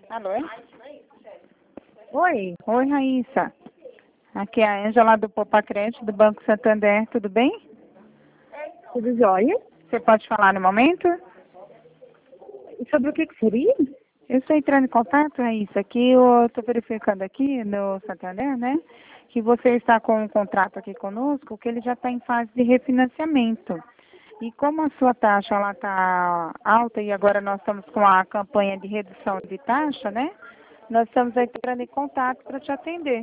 Alô? Oi. Oi, Raíssa. Aqui é a Ângela do Poupa Crédito, do Banco Santander. Tudo bem? Tudo jóia? Você pode falar no momento? Sobre o que seria? Eu estou entrando em contato, Raíssa, que eu estou verificando aqui no Santander, né? Que você está com um contrato aqui conosco, que ele já está em fase de refinanciamento. E como a sua taxa ela está alta e agora nós estamos com a campanha de redução de taxa, né? Nós estamos entrando em contato para te atender.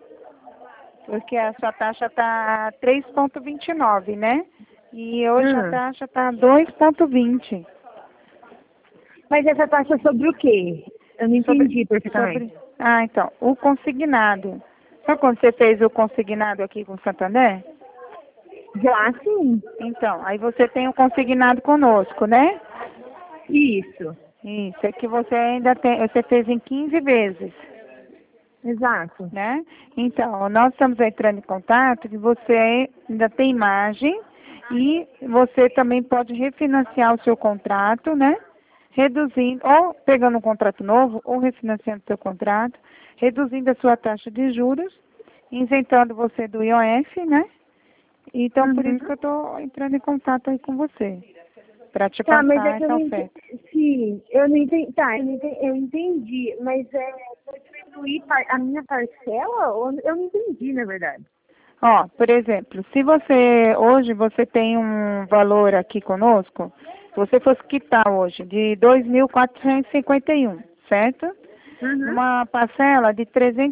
Porque a sua taxa está 3,29, né? E hoje a taxa está 2,20. Mas essa taxa é sobre o quê? Eu não entendi perfeitamente. Ah, então, o consignado. Sabe quando você fez o consignado aqui com o Santander? Já sim. Então, aí você tem o consignado conosco, né? Isso. Isso, é que você ainda tem, você fez em 15 vezes, Exato. né? Então, nós estamos entrando em contato que você ainda tem margem e você também pode refinanciar o seu contrato, né? Reduzindo, ou pegando um contrato novo, ou refinanciando o seu contrato, reduzindo a sua taxa de juros, isentando você do IOF, né? Então, por isso que eu estou entrando em contato aí com você, para te Tá, mas passar é que eu essa não oferta. entendi. Sim, eu não entendi. Tá, eu entendi. Mas vai diminuir a minha parcela? Eu não entendi, na verdade. Ó, por exemplo, se hoje você tem um valor aqui conosco, se você fosse quitar hoje de 2.451, certo? Uma parcela de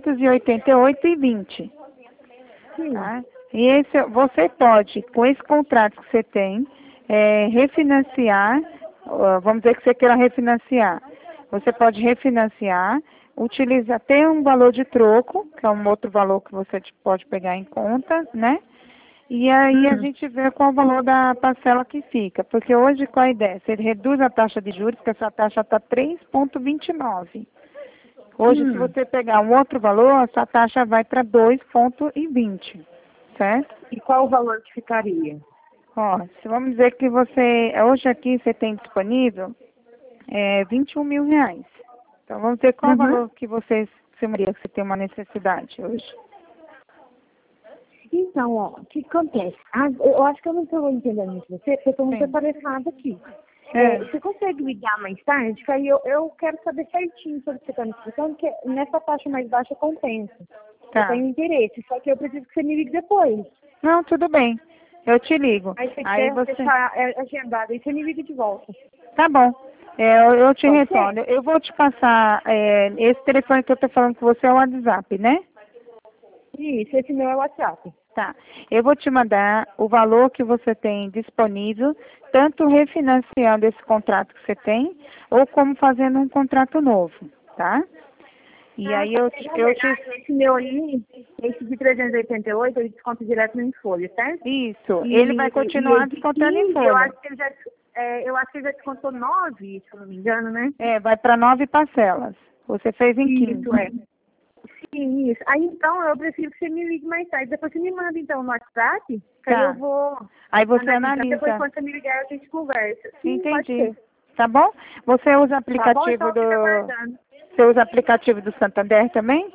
388,20, Sim. tá? E você pode, com esse contrato que você tem, refinanciar, vamos dizer que você queira refinanciar. Você pode refinanciar, utiliza até um valor de troco, que é um outro valor que você pode pegar em conta, né? E aí a gente vê qual o valor da parcela que fica. Porque hoje, qual a ideia? Você reduz a taxa de juros, porque a sua taxa está 3,29. Hoje, se você pegar um outro valor, a sua taxa vai para 2,20, certo? E qual o valor que ficaria? Ó, se vamos dizer que hoje aqui você tem disponível 21 mil reais. Então, vamos ver qual o valor que você estimaria que você tem uma necessidade hoje. Então, ó, o que acontece? Eu acho que eu não estou entendendo muito você, porque eu estou muito aparelhada aqui. Você consegue ligar mais tarde? Que aí eu quero saber certinho sobre o que você está me explicando, porque nessa taxa mais baixa compensa. Tá. Eu tenho interesse, só que eu preciso que você me ligue depois. Não, tudo bem. Eu te ligo. Aí você quer deixar agendado, aí você me liga de volta. Tá bom. Eu te Pode retorno. Eu vou te passar, esse telefone que eu estou falando com você é o WhatsApp, né? Isso, esse meu é o WhatsApp. Tá. Eu vou te mandar o valor que você tem disponível, tanto refinanciando esse contrato que você tem, ou como fazendo um contrato novo, tá? E aí Esse meu aí, esse de 388, ele desconta direto no Folha, certo? Isso. Ele vai continuar descontando em folha. Eu acho que ele já descontou 9, se eu não me engano, né? Vai para 9 parcelas. Você fez em 15. Isso, Sim, isso. Aí então eu preciso que você me ligue mais tarde. Depois você me manda então no WhatsApp, que aí eu vou. Aí você analisa. Depois quando você me ligar a gente conversa. Sim, entendi. Tá bom? Você usa aplicativo então fica aguardando. Você usa aplicativo do Santander também?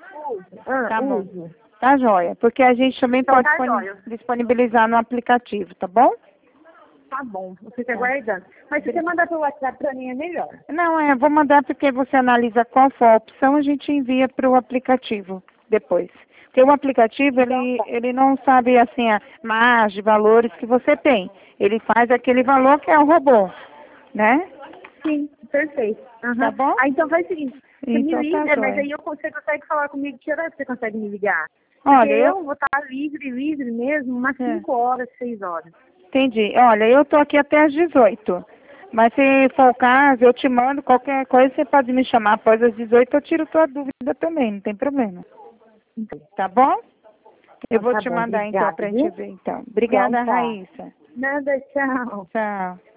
Tá bom. Uso. Tá joia. Porque a gente também Então pode tá jóia. disponibilizar no aplicativo, tá bom? Tá bom, eu fico aguardando. Mas se você mandar pelo WhatsApp pra mim é melhor. Não, vou mandar porque você analisa qual for a opção, a gente envia para o aplicativo depois. Porque o aplicativo, ele não sabe, assim, a margem, valores que você tem. Ele faz aquele valor que é o robô, né? Sim, perfeito. Tá bom? Então faz o seguinte, você me Então liga, tá mas joia. aí você consegue falar comigo que hora você consegue me ligar? Olha, Porque eu vou estar livre mesmo, umas 5 horas, 6 horas. Entendi. Olha, eu tô aqui até às 18. Mas se for o caso, eu te mando qualquer coisa, você pode me chamar após as 18, eu tiro tua dúvida também, não tem problema. Tá bom? Eu vou te mandar então pra gente ver então. Obrigada, Raíssa. Nada, tchau. Tchau.